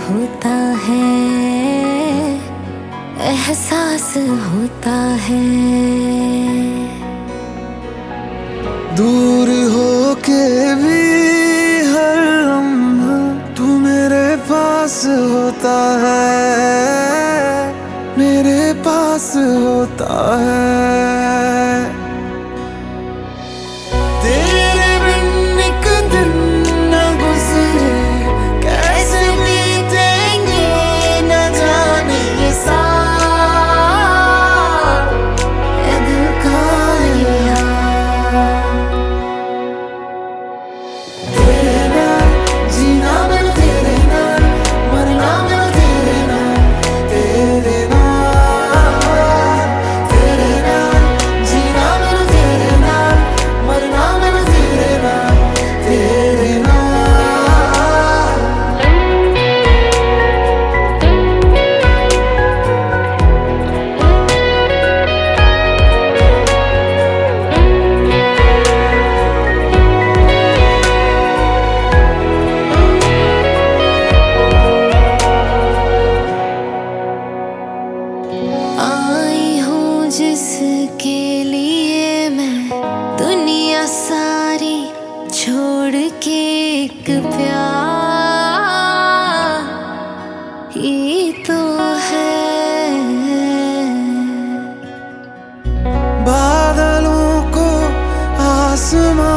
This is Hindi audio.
होता है, एहसास होता है। दूर हो के भी हर लम्हा तू मेरे पास होता है, मेरे पास होता है। तेरे बिन एक दिन न गुजरे, कैसे बीतेंगे न जाने ये साल, ए दिल का ये हाल। तेरे नाल जीना मैनू, तेरे नाल मरना मैनू, तेरे नाल, तेरे नाल, तेरे नाल जीना मैनू, तेरे नाल मरना मैनू, तेरे नाल, तेरे नाल। आई हूँ जिसके लिए मैं दुनिया सारी छोड़ के, एक प्यार ही तो है। बादलों को आसमां